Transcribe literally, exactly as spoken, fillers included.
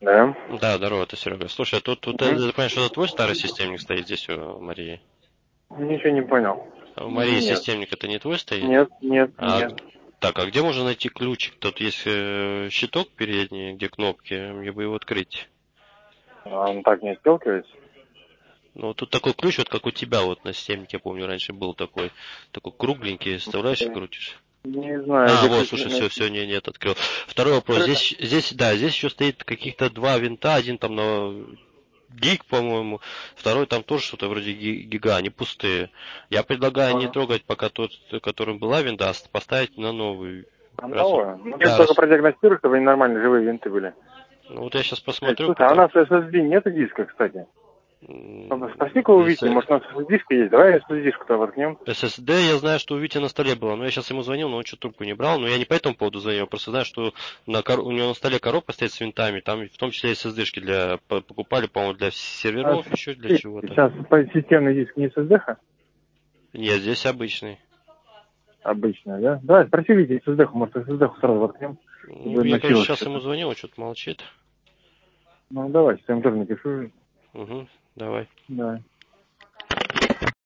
Да. Да, здорово, это Серега. Слушай, а тут, тут ты Мгм. понимаешь, что это твой старый системник стоит здесь у Марии? Ничего не понял. А у Марии Нет. системник это не твой стоит? Нет, нет, А, нет. так, а где можно найти ключик? Тут есть э, щиток передний, где кнопки, мне бы его открыть. А он так не отщелкивается? Ну, тут такой ключ, вот как у тебя вот на системнике, я помню, раньше был такой, такой кругленький, вставляешь и крутишь. Не знаю, А, где вот, ключ слушай, все, найти. все, не, нет, открыл. Второй вопрос. Открыто? Здесь, здесь, да, здесь еще стоит каких-то два винта, один там на гиг, по-моему, второй там тоже что-то вроде ги- гига, они пустые. Я предлагаю не Ага. трогать пока тот, которым была винда, а поставить на новый. А Раз он, новое? Ну, я да, только раз. продиагностирую, чтобы они нормальные живые винты были. Ну вот я сейчас Э, посмотрю, Слушай, а у потому. нас эс эс ди нет диска, кстати. м, Спроси-ка у Вити, с- может у нас эс эс ди-шка есть. Давай эс эс ди-шку-то воткнем. эс эс ди я знаю, что у Вити на столе было, но я сейчас ему звонил, но он что-то трубку не брал, но я не по этому поводу звонил, я просто знаю, что на кор... у него на столе коробка стоит с винтами, там в том числе эс эс ди-шки для... по- покупали, по-моему, для А серверов, еще для с- чего-то. сейчас по- системный диск не эс эс ди-ха? Нет, здесь обычный. Обычно, да? Давай, спроси Вити эс эс ди-ху, может эс эс ди-ху сразу воткнем. Ну, Чтобы я, конечно, носилось сейчас ему что-то. звонил, он что-то молчит. Ну, давай, я им тоже напишу. Угу, давай. Да.